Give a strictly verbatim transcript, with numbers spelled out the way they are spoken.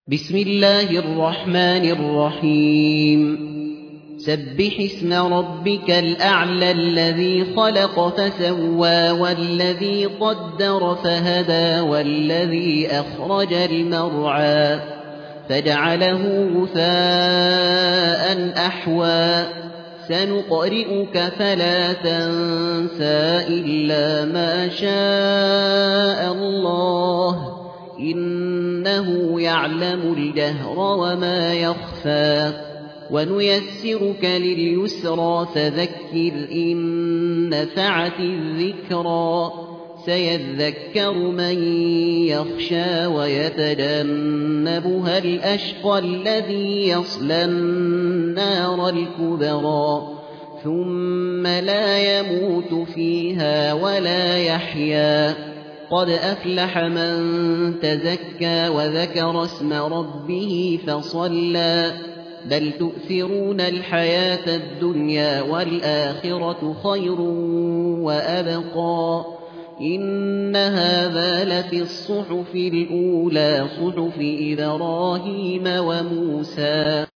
بسم الله الرحمن الرحيم سبح اسم ربك الأعلى الذي خلق فسوى والذي قدر فهدى والذي أخرج المرعى فجعله غثاء أحوى سنقرئك فلا تنسى إلا ما شاء الله إنه يعلم الجهر وما يخفى ونيسرك لليسرى فذكر إن نفعت الذكرى سيذكر من يخشى ويتجنبها الأشقى الذي يصلى النار الكبرى ثم لا يموت فيها ولا يحيا قد أفلح من تزكى وذكر اسم ربه فصلى بل تؤثرون الحياة الدنيا والآخرة خير وأبقى إن هذا لفي الصحف الأولى صحف إبراهيم وموسى